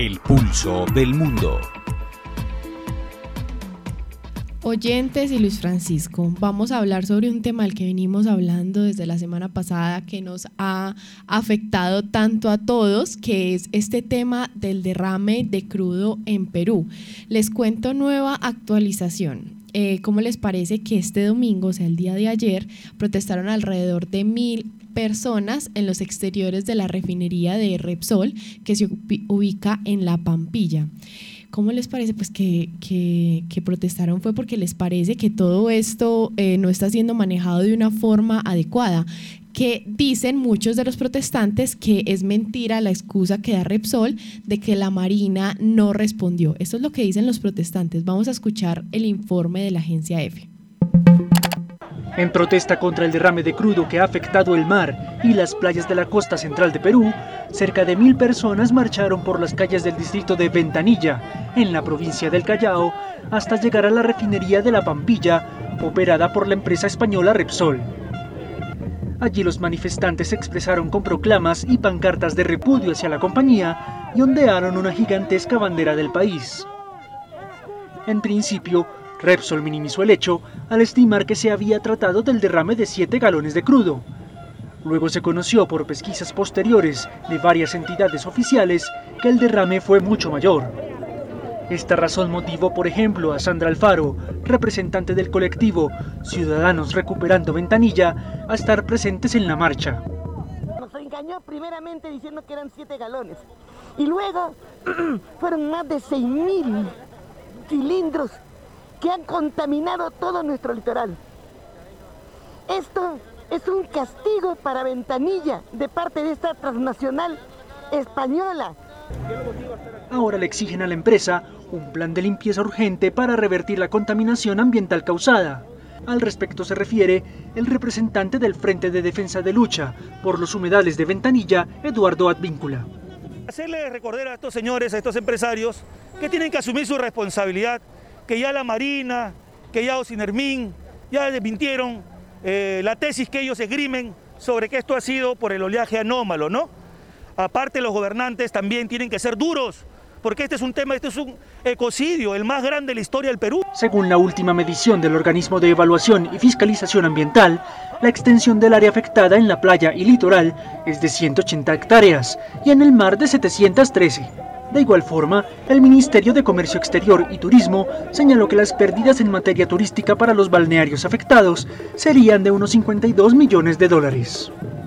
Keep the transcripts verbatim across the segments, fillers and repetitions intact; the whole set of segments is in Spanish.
El pulso del mundo. Oyentes y Luis Francisco, vamos a hablar sobre un tema al que venimos hablando desde la semana pasada que nos ha afectado tanto a todos, que es este tema del derrame de crudo en Perú. Les cuento nueva actualización. Eh, ¿Cómo les parece que este domingo, o sea el día de ayer, protestaron alrededor de mil personas en los exteriores de la refinería de Repsol, que se ubica en La Pampilla? ¿Cómo les parece? Pues que, que, que protestaron fue porque les parece que todo esto eh, no está siendo manejado de una forma adecuada, que dicen muchos de los protestantes que es mentira la excusa que da Repsol de que la Marina no respondió. Esto es lo que dicen los protestantes. Vamos a escuchar el informe de la agencia EFE. En protesta contra el derrame de crudo que ha afectado el mar y las playas de la costa central de Perú, cerca de mil personas marcharon por las calles del distrito de Ventanilla, en la provincia del Callao, hasta llegar a la refinería de La Pampilla, operada por la empresa española Repsol. Allí los manifestantes expresaron con proclamas y pancartas de repudio hacia la compañía y ondearon una gigantesca bandera del país. En principio, Repsol minimizó el hecho al estimar que se había tratado del derrame de siete galones de crudo. Luego se conoció por pesquisas posteriores de varias entidades oficiales que el derrame fue mucho mayor. Esta razón motivó, por ejemplo, a Sandra Alfaro, representante del colectivo Ciudadanos Recuperando Ventanilla, a estar presentes en la marcha. Nos engañó primeramente diciendo que eran siete galones y luego fueron más de seis mil cilindros que han contaminado todo nuestro litoral. Esto es un castigo para Ventanilla de parte de esta transnacional española. Ahora le exigen a la empresa un plan de limpieza urgente para revertir la contaminación ambiental causada. Al respecto se refiere el representante del Frente de Defensa de Lucha por los Humedales de Ventanilla, Eduardo Advíncula. Hacerle recordar a estos señores, a estos empresarios, que tienen que asumir su responsabilidad, que ya la Marina, que ya Ocinermin, ya desmintieron eh, la tesis que ellos esgrimen sobre que esto ha sido por el oleaje anómalo, ¿no? Aparte, los gobernantes también tienen que ser duros, porque este es un tema, este es un ecocidio, el más grande de la historia del Perú. Según la última medición del Organismo de Evaluación y Fiscalización Ambiental, la extensión del área afectada en la playa y litoral es de ciento ochenta hectáreas y en el mar de setecientas trece. De igual forma, el Ministerio de Comercio Exterior y Turismo señaló que las pérdidas en materia turística para los balnearios afectados serían de unos cincuenta y dos millones de dólares.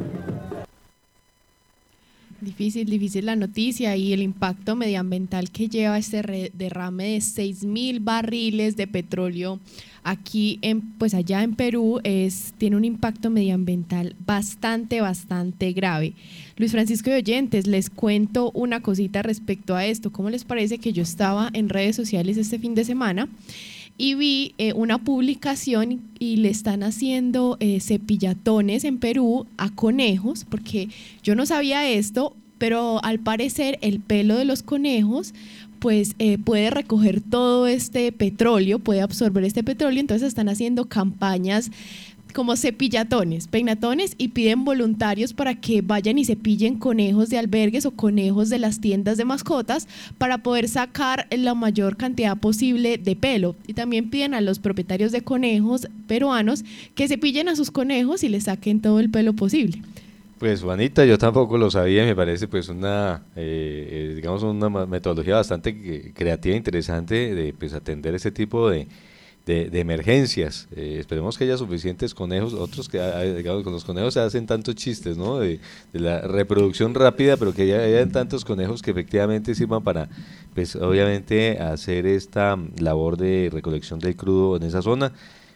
Difícil, difícil la noticia y el impacto medioambiental que lleva este derrame de seis mil barriles de petróleo aquí, en, pues allá en Perú, es, tiene un impacto medioambiental bastante, bastante grave. Luis Francisco y oyentes, les cuento una cosita respecto a esto. ¿Cómo les parece que yo estaba en redes sociales este fin de semana y vi eh, una publicación y le están haciendo eh, cepillatones en Perú a conejos? Porque yo no sabía esto, pero al parecer el pelo de los conejos pues eh, puede recoger todo este petróleo, puede absorber este petróleo, entonces están haciendo campañas como cepillatones, peinatones, y piden voluntarios para que vayan y cepillen conejos de albergues o conejos de las tiendas de mascotas para poder sacar la mayor cantidad posible de pelo. Y también piden a los propietarios de conejos peruanos que cepillen a sus conejos y les saquen todo el pelo posible. Pues Juanita, yo tampoco lo sabía y me parece pues una, eh, digamos una metodología bastante creativa e interesante de pues atender este tipo de De, de emergencias. Eh, esperemos que haya suficientes conejos, otros que, digamos, con los conejos se hacen tantos chistes, ¿no? De, de la reproducción rápida, pero que haya, haya tantos conejos que efectivamente sirvan para, pues obviamente, hacer esta labor de recolección del crudo en esa zona.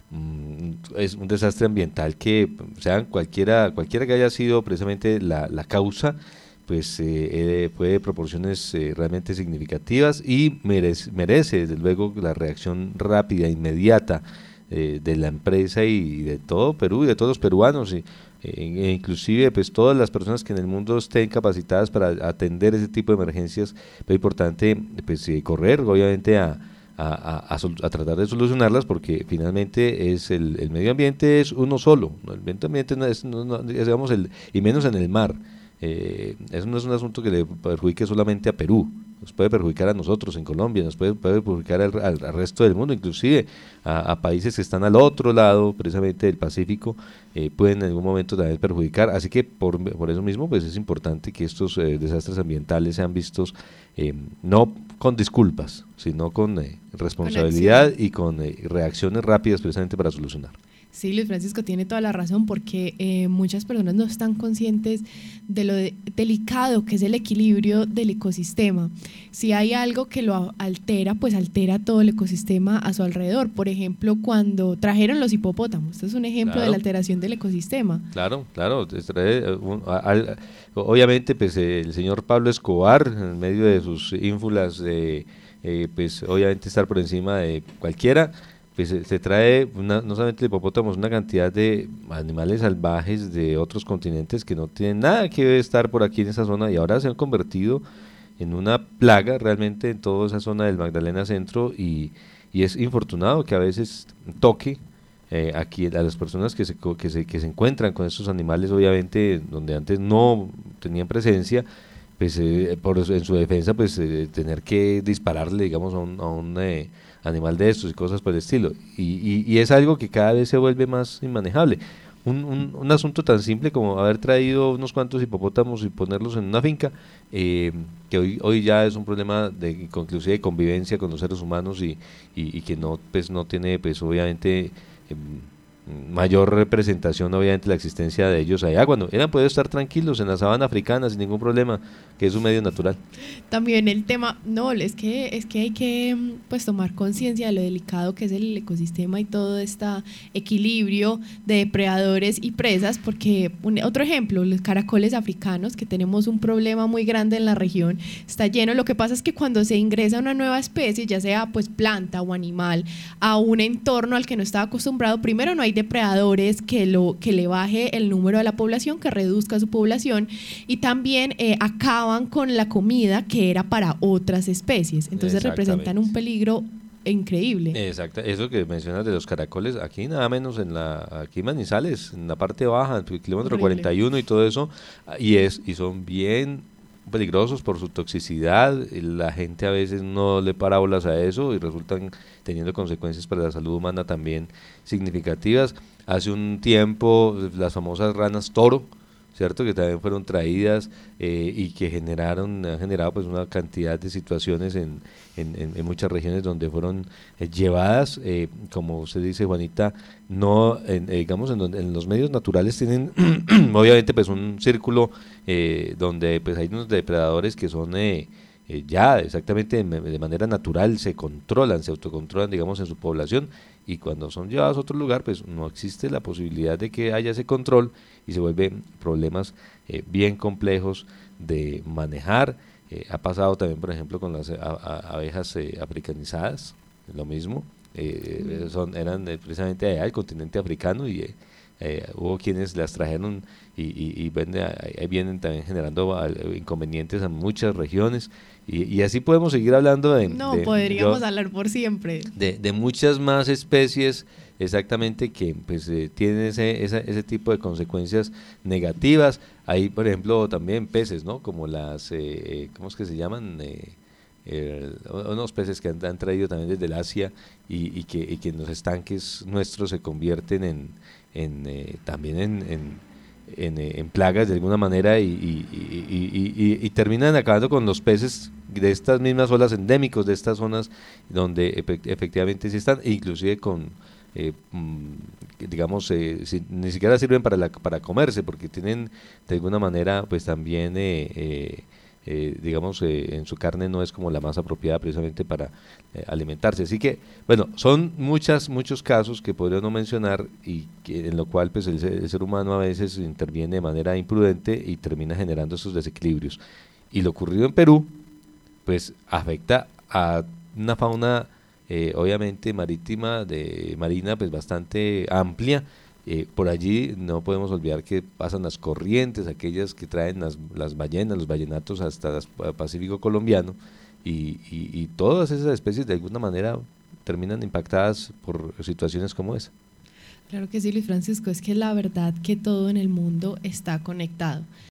Mm, es un desastre ambiental que, o sea, cualquiera, cualquiera que haya sido precisamente la, la causa, pues eh, eh, puede proporciones eh, realmente significativas y merece, merece desde luego la reacción rápida, inmediata eh, de la empresa y de todo Perú y de todos los peruanos y, e inclusive pues todas las personas que en el mundo estén capacitadas para atender ese tipo de emergencias. Es importante pues eh, correr obviamente a, a, a, a, a tratar de solucionarlas, porque finalmente es el, el medio ambiente es uno solo, ¿no? El medio ambiente no es, no, no, digamos el, y menos en el mar. Eh, eso no es un asunto que le perjudique solamente a Perú, nos puede perjudicar a nosotros en Colombia, nos puede, puede perjudicar al, al, al resto del mundo, inclusive a, a países que están al otro lado precisamente del Pacífico, eh, pueden en algún momento también perjudicar, así que por, por eso mismo pues es importante que estos eh, desastres ambientales sean vistos eh, no con disculpas, sino con eh, responsabilidad con y con eh, reacciones rápidas precisamente para solucionar. Sí, Luis Francisco tiene toda la razón, porque eh, muchas personas no están conscientes de lo de, delicado que es el equilibrio del ecosistema. Si hay algo que lo altera, pues altera todo el ecosistema a su alrededor. Por ejemplo, cuando trajeron los hipopótamos, esto es un ejemplo claro. de la alteración del ecosistema. Claro, claro. Obviamente, pues el señor Pablo Escobar, en medio de sus ínfulas, de, eh, pues obviamente estar por encima de cualquiera, pues se trae una, no solamente hipopótamos, una cantidad de animales salvajes de otros continentes que no tienen nada que estar por aquí en esa zona y ahora se han convertido en una plaga realmente en toda esa zona del Magdalena Centro y, y es infortunado que a veces toque eh, aquí a las personas que se, que, se, que se encuentran con estos animales, obviamente donde antes no tenían presencia, pues eh, por en su defensa pues eh, tener que dispararle digamos a un, a un eh, animal de estos y cosas por el estilo y, y, y es algo que cada vez se vuelve más inmanejable. Un, un, un asunto tan simple como haber traído unos cuantos hipopótamos y ponerlos en una finca, eh, que hoy, hoy ya es un problema de inclusive de convivencia con los seres humanos y, y, y que no pues no tiene pues obviamente eh, mayor representación obviamente la existencia de ellos allá, cuando eran podido estar tranquilos en la sabana africana sin ningún problema, que es un medio natural. También el tema, no, es que es que hay que pues tomar conciencia de lo delicado que es el ecosistema y todo este equilibrio de depredadores y presas, porque un, otro ejemplo, los caracoles africanos, que tenemos un problema muy grande en la región, está lleno. Lo que pasa es que cuando se ingresa una nueva especie, ya sea pues planta o animal, a un entorno al que no estaba acostumbrado, primero no hay depredadores que, lo, que le baje el número de la población, que reduzca su población, y también eh, acaban con la comida que era para otras especies, entonces representan un peligro increíble. Exacto, eso que mencionas de los caracoles, aquí nada menos en la, aquí Manizales, en la parte baja, en el kilómetro Horrible. cuarenta y uno y todo eso, y es, y son bien peligrosos por su toxicidad, la gente a veces no le para bolas a eso y resultan teniendo consecuencias para la salud humana también significativas. Hace un tiempo las famosas ranas toro, ¿cierto?, que también fueron traídas eh, y que generaron, han generado pues una cantidad de situaciones en, en, en muchas regiones donde fueron eh, llevadas, eh, como usted dice, Juanita, no en, eh, digamos en, donde, en los medios naturales tienen obviamente pues un círculo eh, donde pues hay unos depredadores que son eh, eh, ya exactamente de, de manera natural se controlan, se autocontrolan digamos en su población, y cuando son llevados a otro lugar pues no existe la posibilidad de que haya ese control y se vuelven problemas eh, bien complejos de manejar. Eh, ha pasado también por ejemplo con las a, a, abejas eh, africanizadas, lo mismo, eh, mm. son, eran eh, precisamente allá del continente africano y eh, eh, hubo quienes las trajeron y, y, y vende, ahí vienen también generando inconvenientes a muchas regiones. Y, y así podemos seguir hablando de... No, de, podríamos yo, hablar por siempre. De, de muchas más especies exactamente que pues eh, tienen ese, esa, ese tipo de consecuencias negativas. Hay, por ejemplo, también peces, ¿no? Como las, eh, ¿cómo es que se llaman? Eh, eh, unos peces que han, han traído también desde el Asia y, y, que, y que en los estanques nuestros se convierten en, en eh, también en... en En, en plagas de alguna manera y, y, y, y, y terminan acabando con los peces de estas mismas olas endémicos de estas zonas donde efectivamente sí están, inclusive con eh, digamos eh, si, ni siquiera sirven para la, para comerse porque tienen de alguna manera pues también eh, eh, Eh, digamos, eh, en su carne no es como la más apropiada precisamente para eh, alimentarse. Así que, bueno, son muchas, muchos casos que podría no mencionar y que, en lo cual pues el, el ser humano a veces interviene de manera imprudente y termina generando esos desequilibrios. Y lo ocurrido en Perú, pues afecta a una fauna eh, obviamente marítima, de marina, pues bastante amplia. Eh, por allí no podemos olvidar que pasan las corrientes, aquellas que traen las, las ballenas, los ballenatos hasta el Pacífico colombiano y, y, y todas esas especies de alguna manera terminan impactadas por situaciones como esa. Claro que sí, Luis Francisco, es que la verdad que todo en el mundo está conectado.